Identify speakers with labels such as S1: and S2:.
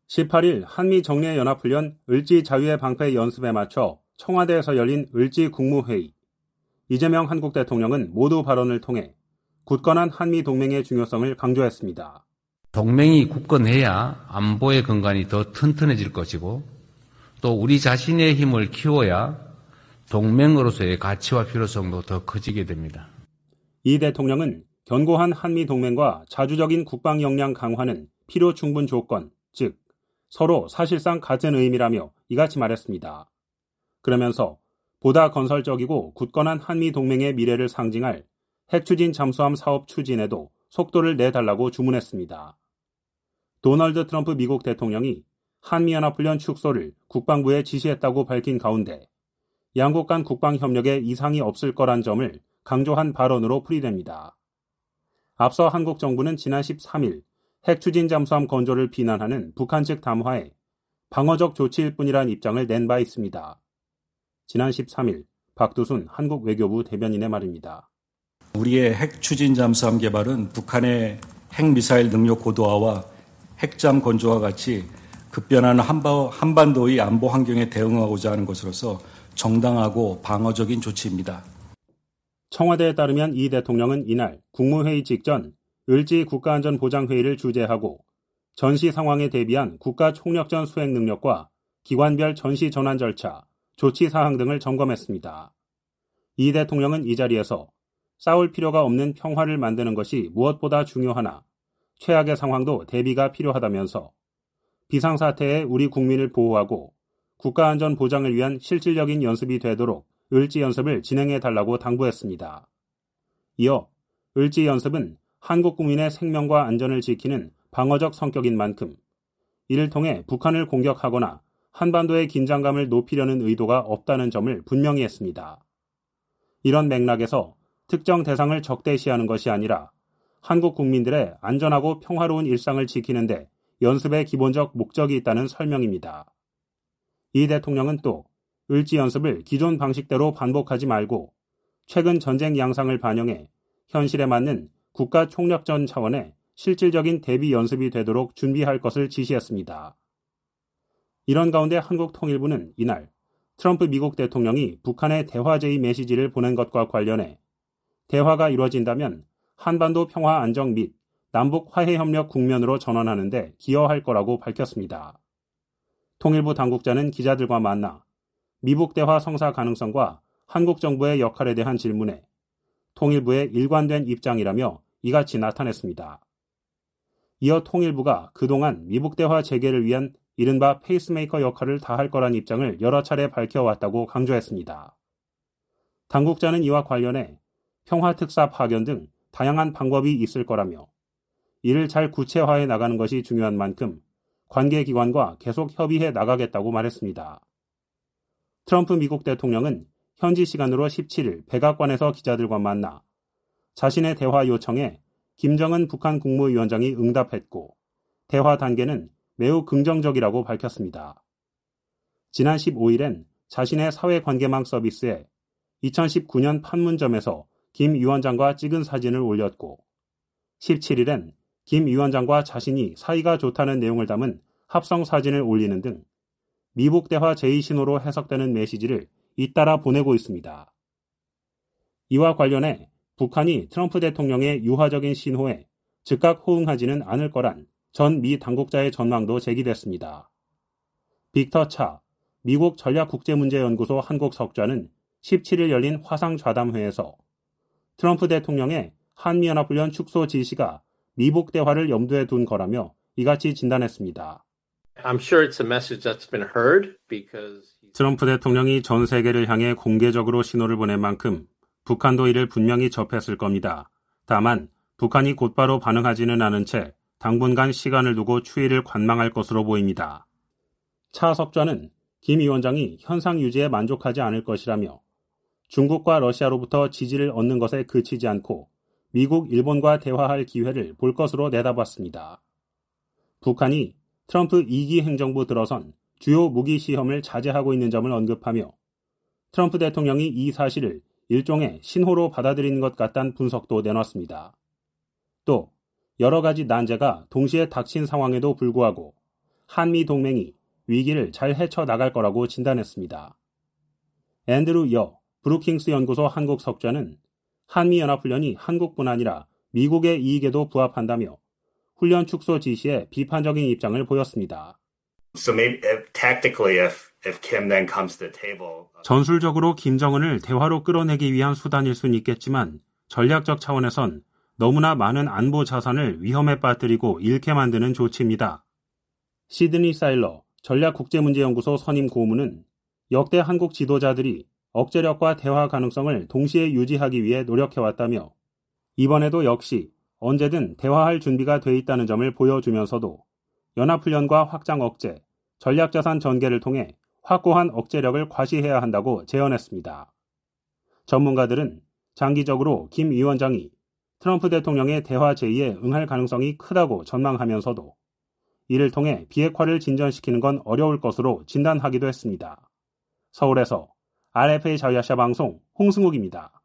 S1: 18일 한미정례연합훈련 을지 자유의 방패 연습에 맞춰 청와대에서 열린 을지 국무회의. 이재명 한국 대통령은 모두 발언을 통해 굳건한 한미동맹의 중요성을 강조했습니다.
S2: 동맹이 굳건해야 안보의 근간이 더 튼튼해질 것이고 또 우리 자신의 힘을 키워야 동맹으로서의 가치와 필요성도 더 커지게 됩니다.
S1: 이 대통령은 견고한 한미동맹과 자주적인 국방 역량 강화는 필요 충분 조건, 즉 서로 사실상 같은 의미라며 이같이 말했습니다. 그러면서 보다 건설적이고 굳건한 한미동맹의 미래를 상징할 핵추진 잠수함 사업 추진에도 속도를 내달라고 주문했습니다. 도널드 트럼프 미국 대통령이 한미연합훈련 축소를 국방부에 지시했다고 밝힌 가운데 양국 간 국방협력에 이상이 없을 거란 점을 강조한 발언으로 풀이됩니다. 앞서 한국 정부는 지난 13일 핵추진 잠수함 건조를 비난하는 북한 측 담화에 방어적 조치일 뿐이란 입장을 낸 바 있습니다. 지난 13일 박두순 한국 외교부 대변인의 말입니다.
S3: 우리의 핵추진 잠수함 개발은 북한의 핵미사일 능력 고도화와 핵잠 건조와 같이 급변하는 한반도의 안보 환경에 대응하고자 하는 것으로서 정당하고 방어적인 조치입니다.
S1: 청와대에 따르면 이 대통령은 이날 국무회의 직전 을지 국가안전보장회의를 주재하고 전시 상황에 대비한 국가 총력전 수행 능력과 기관별 전시 전환 절차, 조치 사항 등을 점검했습니다. 이 대통령은 이 자리에서 싸울 필요가 없는 평화를 만드는 것이 무엇보다 중요하나 최악의 상황도 대비가 필요하다면서 비상사태에 우리 국민을 보호하고 국가안전 보장을 위한 실질적인 연습이 되도록 을지 연습을 진행해달라고 당부했습니다. 이어 을지 연습은 한국 국민의 생명과 안전을 지키는 방어적 성격인 만큼 이를 통해 북한을 공격하거나 한반도의 긴장감을 높이려는 의도가 없다는 점을 분명히 했습니다. 이런 맥락에서 특정 대상을 적대시하는 것이 아니라 한국 국민들의 안전하고 평화로운 일상을 지키는데 연습의 기본적 목적이 있다는 설명입니다. 이 대통령은 또 을지 연습을 기존 방식대로 반복하지 말고 최근 전쟁 양상을 반영해 현실에 맞는 국가 총력전 차원의 실질적인 대비 연습이 되도록 준비할 것을 지시했습니다. 이런 가운데 한국통일부는 이날 트럼프 미국 대통령이 북한에 대화 제의 메시지를 보낸 것과 관련해 대화가 이루어진다면 한반도 평화 안정 및 남북 화해협력 국면으로 전환하는 데 기여할 거라고 밝혔습니다. 통일부 당국자는 기자들과 만나 미북 대화 성사 가능성과 한국 정부의 역할에 대한 질문에 통일부의 일관된 입장이라며 이같이 나타냈습니다. 이어 통일부가 그동안 미북 대화 재개를 위한 이른바 페이스메이커 역할을 다할 거란 입장을 여러 차례 밝혀왔다고 강조했습니다. 당국자는 이와 관련해 평화특사 파견 등 다양한 방법이 있을 거라며 이를 잘 구체화해 나가는 것이 중요한 만큼 관계기관과 계속 협의해 나가겠다고 말했습니다. 트럼프 미국 대통령은 현지 시간으로 17일 백악관에서 기자들과 만나 자신의 대화 요청에 김정은 북한 국무위원장이 응답했고 대화 단계는 매우 긍정적이라고 밝혔습니다. 지난 15일엔 자신의 사회관계망 서비스에 2019년 판문점에서 김 위원장과 찍은 사진을 올렸고 17일엔 김 위원장과 자신이 사이가 좋다는 내용을 담은 합성 사진을 올리는 등 미북 대화 제2신호로 해석되는 메시지를 잇따라 보내고 있습니다. 이와 관련해 북한이 트럼프 대통령의 유화적인 신호에 즉각 호응하지는 않을 거란 전 미 당국자의 전망도 제기됐습니다. 빅터 차 미국 전략국제문제연구소 한국 석좌는 17일 열린 화상좌담회에서 트럼프 대통령의 한미연합훈련 축소 지시가 미북 대화를 염두에 둔 거라며 이같이 진단했습니다. 트럼프 대통령이 전 세계를 향해 공개적으로 신호를 보낸 만큼 북한도 이를 분명히 접했을 겁니다. 다만 북한이 곧바로 반응하지는 않은 채 당분간 시간을 두고 추이를 관망할 것으로 보입니다. 차 석좌는 김 위원장이 현상 유지에 만족하지 않을 것이라며 중국과 러시아로부터 지지를 얻는 것에 그치지 않고 미국, 일본과 대화할 기회를 볼 것으로 내다봤습니다. 북한이 트럼프 2기 행정부 들어선 주요 무기 시험을 자제하고 있는 점을 언급하며 트럼프 대통령이 이 사실을 일종의 신호로 받아들이는 것 같다는 분석도 내놨습니다. 또 여러 가지 난제가 동시에 닥친 상황에도 불구하고 한미 동맹이 위기를 잘 헤쳐나갈 거라고 진단했습니다. 앤드루 여 브루킹스 연구소 한국 석좌는 한미연합훈련이 한국뿐 아니라 미국의 이익에도 부합한다며 훈련 축소 지시에 비판적인 입장을 보였습니다.
S4: So maybe tactically if Kim then comes to the table.
S1: 전술적으로 김정은을 대화로 끌어내기 위한 수단일 수는 있겠지만 전략적 차원에선 너무나 많은 안보 자산을 위험에 빠뜨리고 잃게 만드는 조치입니다. 시드니 사일러 전략국제문제연구소 선임 고문은 역대 한국 지도자들이 억제력과 대화 가능성을 동시에 유지하기 위해 노력해왔다며 이번에도 역시 언제든 대화할 준비가 돼 있다는 점을 보여주면서도 연합훈련과 확장 억제, 전략자산 전개를 통해 확고한 억제력을 과시해야 한다고 제언했습니다. 전문가들은 장기적으로 김 위원장이 트럼프 대통령의 대화 제의에 응할 가능성이 크다고 전망하면서도 이를 통해 비핵화를 진전시키는 건 어려울 것으로 진단하기도 했습니다. 서울에서 RFA 자유아시아 방송 홍승욱입니다.